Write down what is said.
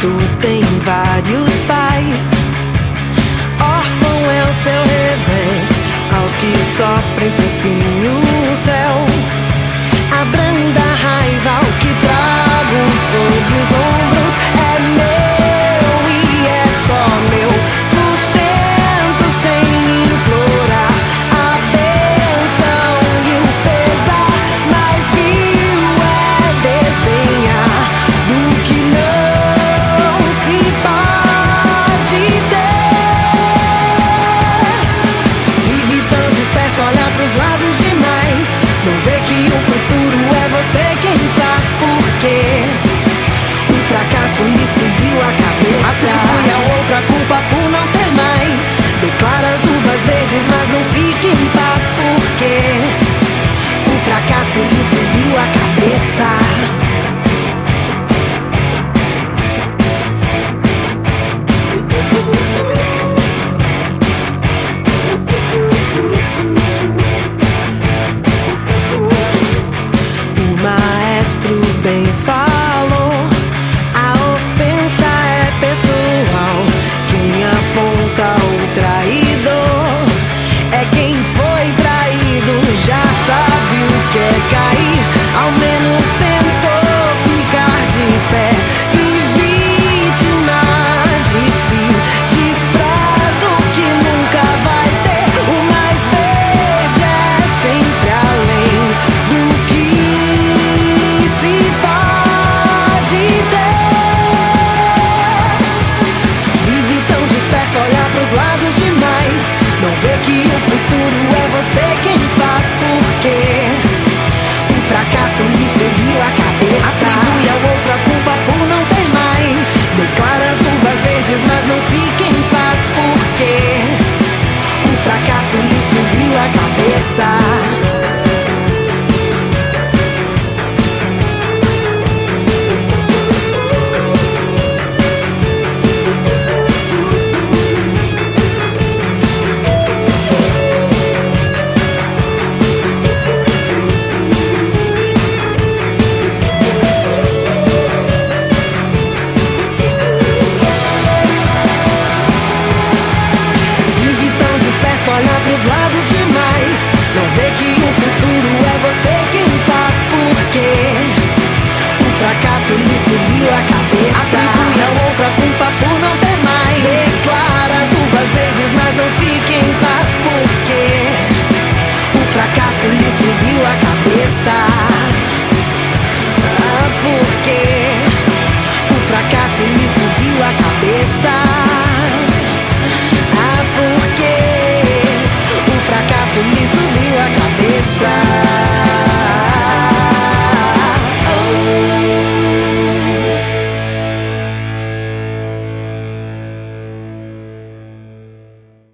mundo tem vários pais. Órfão é o seu revés, aos que sofrem por fim o céu. Abranda a raiva, o que trago sobre os ombros é meu e é só meu. Sustento sem implorar a bênção e o pesar, mas viu é desdenhar do que não se pode ter. Vive tão disperso, olha pros lados demais, não vê que o futuro é você quem faz, porque um fracasso lhe subiu a cabeça. Atribui a outra culpa por não ter mais. Declara as uvas verdes, mas não fique em paz, porque um fracasso lhe subiu a cabeça. Bem falou, a ofensa é pessoal. Quem aponta o traidor é quem foi traído. Já sabe o que é cair, ao menos tentou ficar de pé. E vítima de si, despreza o que nunca vai ter. O mais verde é sempre além do que se pode ter. Vive tão disperso, olha pros lados demais, não vê que o futuro é você quem faz, porque um fracasso lhe subiu a cabeça. Atribui a outra culpa por não ter mais. Declara as uvas verdes, mas não fique em paz, porque um fracasso lhe subiu a cabeça. Olha pros lados demais, não vê que o futuro é você quem faz, porque um fracasso lhe subiu a cabeça. Atribui a outra culpa por não ter mais. Declara as uvas verdes, mas não fique em paz, porque um fracasso lhe subiu a cabeça. Porque um fracasso lhe